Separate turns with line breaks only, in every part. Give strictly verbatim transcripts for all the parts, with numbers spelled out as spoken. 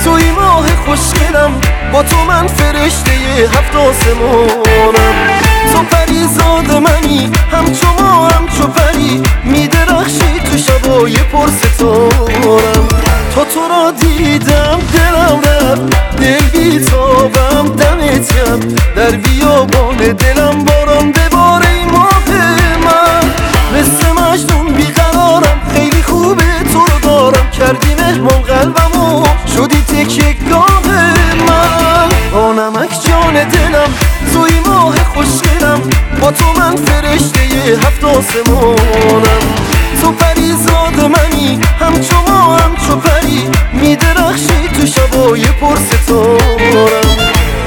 توی ماه خوشگلم، با تو من فرشته هفت آسمانم. تو پریزاد منی، همچو ما همچو پری، میدرخشی تو شبای پر ستارم. تا تو را دیدم دلم رفت، دل بی تابم دمت گرم. در بیابان دلم باران بباره ای ماه من، مثل مجنون بیقرارم، خیلی خوبه تو رو دارم. کردی مهمان قلبمو، شدی تکیه گاه من. با نمک جان دلم، توی ماه خوشگلم، با تو من فرشته هفت آسمانم. تو پریزاد منی، همچو ما همچو پری، میدرخشی تو شبای پر ستارم.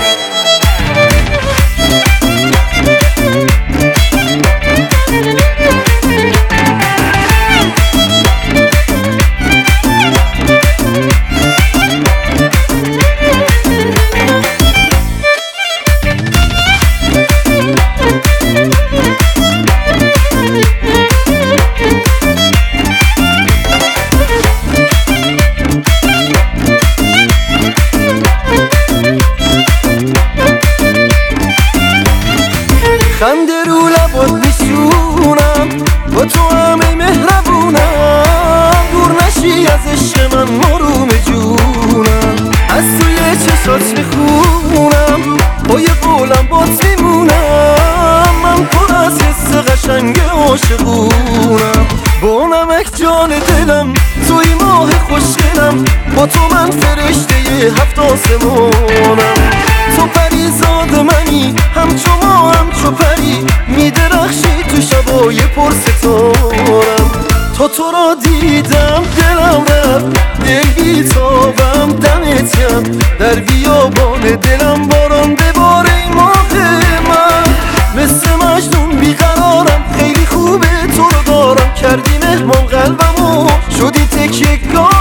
خنده رو لبات میشونم، با تو همه مهربونم. دور نشی از عشق من مروم جونم، از توی چشات میخونم، با یه قولم بات میمونم. من پر از حس قشنگ عاشقونم. با نمک جان دلم، توی ماه خوشگلم، با تو من فرشته هفت آسمانم. تو پریزاد منی، همچو ما همچو پری، میدرخشی تو شبای پر ستارم. تا تو را دیدم دلم رفت، دل بی تابم دمت گرم. در بیابان دلم باران بباره ای ماه من، مثل مجنون بیقرارم، خیلی خوبه تو رو دارم. کردی مهمان قلبمو، شدی تکیه گاه